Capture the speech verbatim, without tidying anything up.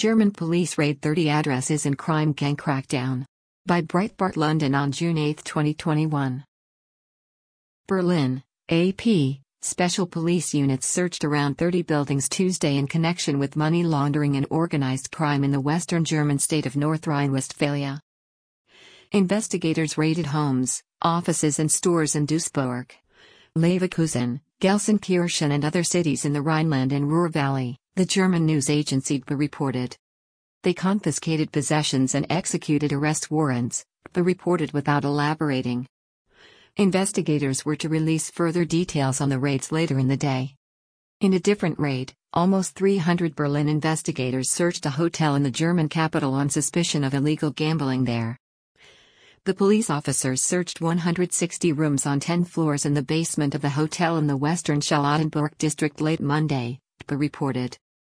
German police raid thirty addresses in crime gang crackdown. By Breitbart London on June eighth twenty twenty-one. Berlin, A P. Special police units searched around thirty buildings Tuesday in connection with money laundering and organized crime in the western German state of North Rhine-Westphalia. Investigators raided homes, offices and stores in Duisburg, Leverkusen, Gelsenkirchen and other cities in the Rhineland and Ruhr Valley, the German news agency D P A reported. They confiscated possessions and executed arrest warrants, D P A reported without elaborating. Investigators were to release further details on the raids later in the day. In a different raid, almost three hundred Berlin investigators searched a hotel in the German capital on suspicion of illegal gambling there. The police officers searched one hundred sixty rooms on ten floors in the basement of the hotel in the western Charlottenburg district late Monday, D P A reported.